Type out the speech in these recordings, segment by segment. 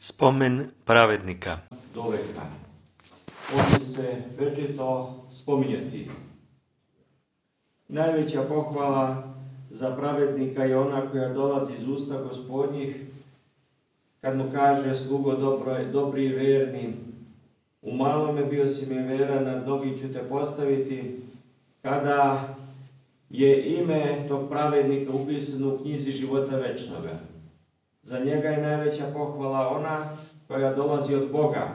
Spomen pravednika. Do veka. Ovdje se večito spominjati. Najveća pohvala za pravednika je ona koja dolazi iz usta Gospodnjih, kad mu kaže: slugo dobri i verni, u malome bio si mi veran, na mnogi ću te postaviti. Kada je ime tog pravednika upisano u knjizi života večnoga. Za njega je najveća pohvala ona koja dolazi od Boga.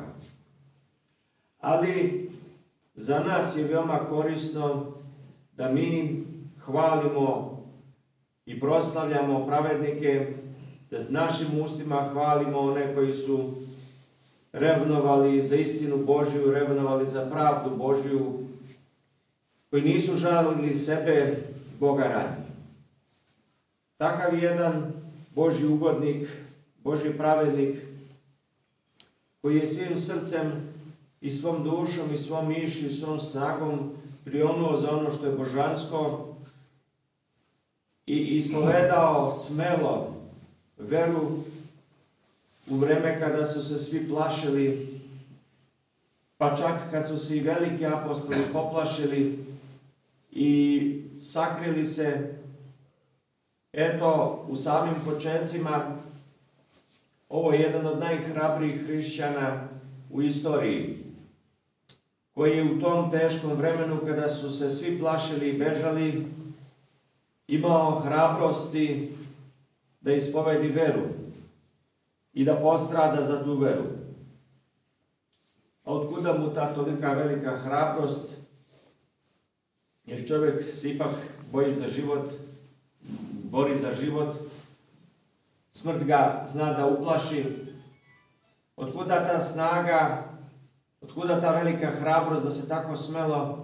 Ali za nas je veoma korisno da mi hvalimo i proslavljamo pravednike, da s našim ustima hvalimo one koji su revnovali za istinu Božju, revnovali za pravdu Božju, koji nisu žalili sebe, Boga radi. Takav jedan Božji ugodnik, Božji pravednik, koji je svim srcem i svom dušom i svom mišlju i svom snagom prionuo za ono što je božansko i ispovedao smelo veru u vreme kada su se svi plašili, pa čak kad su se i veliki apostoli poplašili i sakrili se. Eto, u samim počecima, ovo je jedan od najhrabrijih hrišćana u istoriji, koji je u tom teškom vremenu, kada su se svi plašili i bežali, imao hrabrosti da ispovedi veru i da postrada za tu veru. A otkuda mu ta tolika velika hrabrost? Jer čovjek se ipak bori za život, smrt ga zna da uplaši. Otkuda ta snaga, otkuda ta velika hrabrost da se tako smelo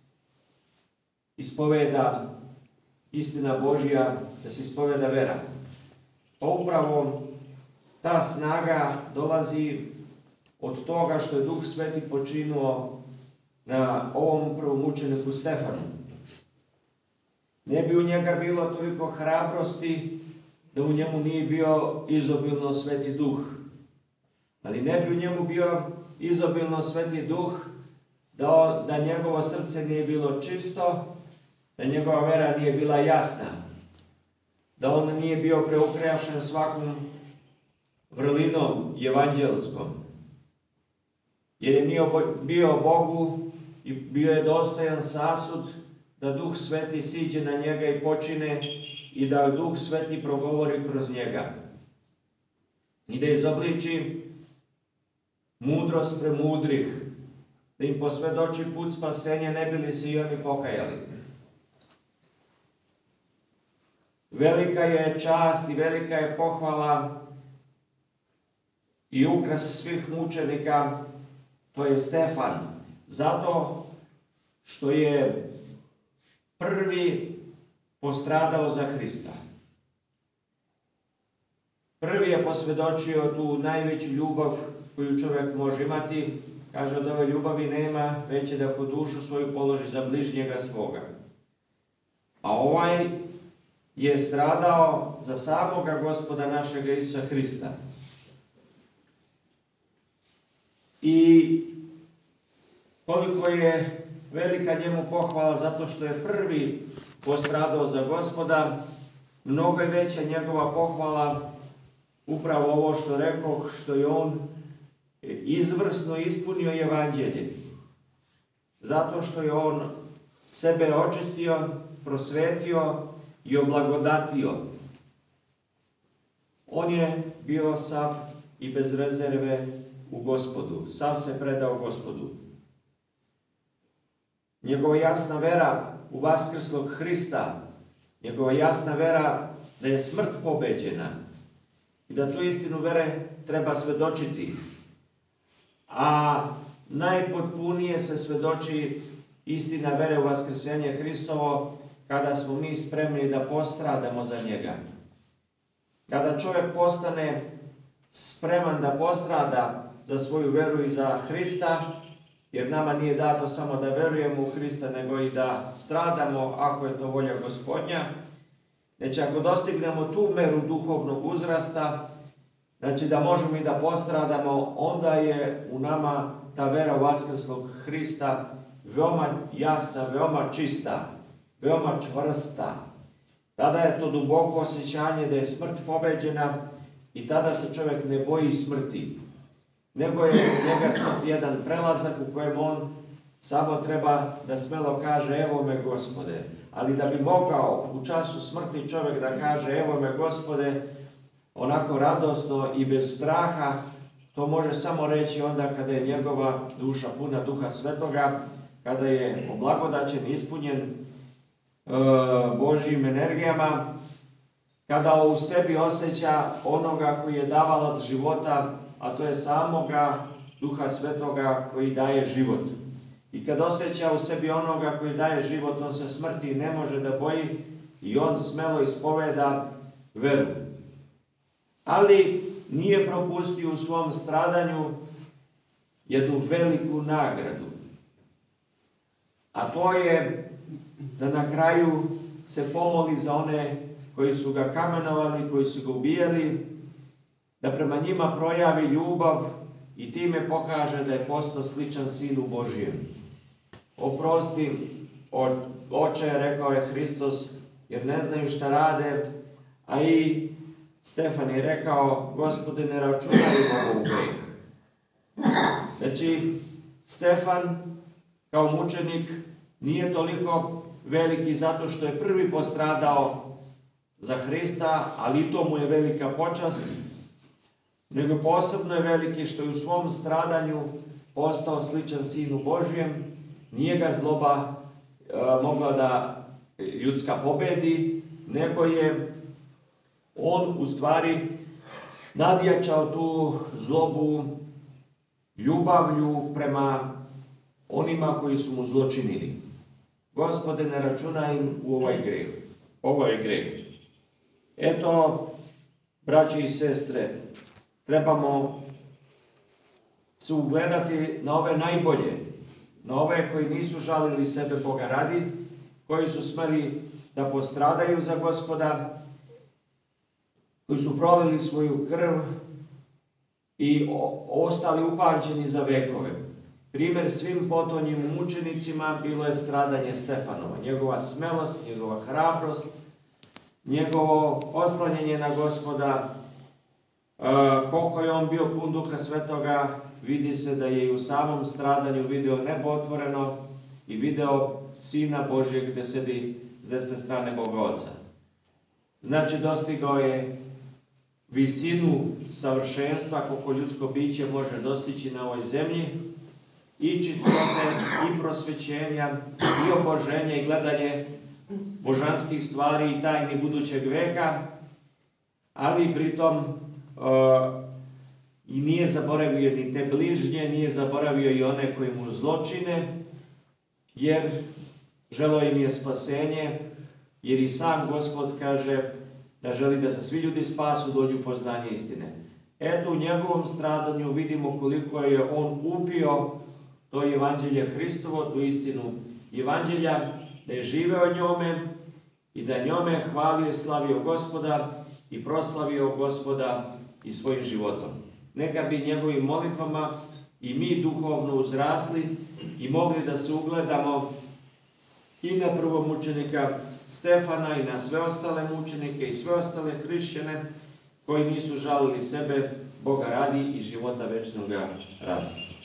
ispoveda istina Božja, da se ispoveda vera? Pa upravo ta snaga dolazi od toga što je Duh Sveti počinuo na ovom prvom mučeniku Stefanu. Ne bi u njega bilo toliko hrabrosti da u njemu nije bio izobilno Sveti Duh. Ali ne bi u njemu bio izobilno Sveti Duh da njegovo srce nije bilo čisto, da njegova vera nije bila jasna, da on nije bio preukrešen svakom vrlinom evanđelskom. Jer je bio Bogu i bio je dostojan sasud da Duh Sveti siđe na njega i počine i da Duh Sveti progovori kroz njega. I da izobliči mudrost premudrih, da im posvjedoči put spasenja, ne bi li se i oni pokajali. Velika je čast i velika je pohvala i ukras svih mučenika, to je Stefan, zato što je prvi postradao za Hrista. Prvi je posvjedočio tu najveću ljubav koju čovjek može imati. Kaže, od ove ljubavi nema veće da ko dušu svoju položi za bližnjega svoga. A ovaj je stradao za samoga Gospoda našega Isusa Hrista. I koliko je velika njemu pohvala zato što je prvi postradao za Gospoda, mnogo je veća njegova pohvala upravo ovo što rekoh, što je on izvrsno ispunio evanđelje. Zato što je on sebe očistio, prosvetio i oblagodatio. On je bio sav i bez rezerve u Gospodu, sav se predao Gospodu. Njegova jasna vera u vaskrslog Hrista, njegova jasna vera da je smrt pobeđena i da tu istinu vere treba svedočiti. A najpotpunije se svedoči istina vere u vaskrsenje Hristovo kada smo mi spremni da postradamo za njega. Kada čovjek postane spreman da postrada za svoju veru i za Hrista, jer nama nije dato samo da verujemo u Hrista, nego i da stradamo ako je to volja Gospodnja, već ako dostignemo tu meru duhovnog uzrasta, znači da možemo i da postradamo, onda je u nama ta vera u vaskrslog Hrista veoma jasna, veoma čista, veoma čvrsta. Tada je to duboko osjećanje da je smrt pobeđena i tada se čovjek ne boji smrti. Nego je njega smrt jedan prelazak u kojem on samo treba da smelo kaže evo me Gospode. Ali da bi mogao u času smrti čovjek da kaže evo me Gospode, onako radosno i bez straha, to može samo reći onda kada je njegova duša puna Duha Svetoga, kada je oblagodaćen, ispunjen Božjim energijama, kada u sebi osjeća onoga koji je davalac života, a to je samoga Duha Svetoga koji daje život. I kad osjeća u sebi onoga koji daje život, on se smrti ne može da boji i on smelo ispoveda veru. Ali nije propustio u svom stradanju jednu veliku nagradu. A to je da na kraju se pomoli za one koji su ga kamenovali, koji su ga ubijali, da prema njima projavi ljubav i time pokaže da je postao sličan Sinu Božijem. Oprosti, Oče, rekao je Hristos, jer ne znaju šta rade, a i Stefan je rekao, Gospode, ne računaj ovo u greh. Znači, Stefan kao mučenik nije toliko veliki zato što je prvi postradao za Hrista, ali i to mu je velika počast, nego posebno je veliki što je u svom stradanju postao sličan Sinu Božijem. Nije ga zloba mogla da ljudska pobedi, nego je on u stvari nadjačao tu zlobu ljubavlju prema onima koji su mu zločinili. Gospode, ne računaj im u ovaj greh. Ovo je greh. Eto, braći i sestre, trebamo se ugledati na ove najbolje, na ove koji nisu žalili sebe Boga radi, koji su smeli da postradaju za Gospoda, koji su prolili svoju krv i ostali upamćeni za vekove. Primjer svim potonjim mučenicima bilo je stradanje Stefanova, njegova smelost, njegova hrabrost, njegovo oslanjanje na Gospoda, koliko je on bio pun Duha Svetoga, vidi se da je i u samom stradanju video nebo otvoreno i video Sina Božjeg gdje sedi s desne strane Boga Oca. Znači, dostigao je visinu savršenstva koliko ljudsko biće može dostići na ovoj zemlji, i čistote, i prosvećenja, i oboženja, i gledanje božanskih stvari i tajni budućeg veka, ali pritom i nije zaboravio ni te bližnje, nije zaboravio i one koji mu zločine, jer želeo im je spasenje, jer i sam Gospod kaže da želi da se svi ljudi spasu, dođu poznanje istine. Eto, u njegovom stradanju vidimo koliko je on upio to evanđelje Hristovo, tu istinu evanđelja, da je živeo njome i da njome hvalio i slavio Gospoda i proslavio Gospoda i svojim životom. Neka bi njegovim molitvama i mi duhovno uzrasli i mogli da se ugledamo i na prvog mučenika Stefana i na sve ostale mučenike i sve ostale hrišćane koji nisu žalili sebe Boga radi i života večnoga radi.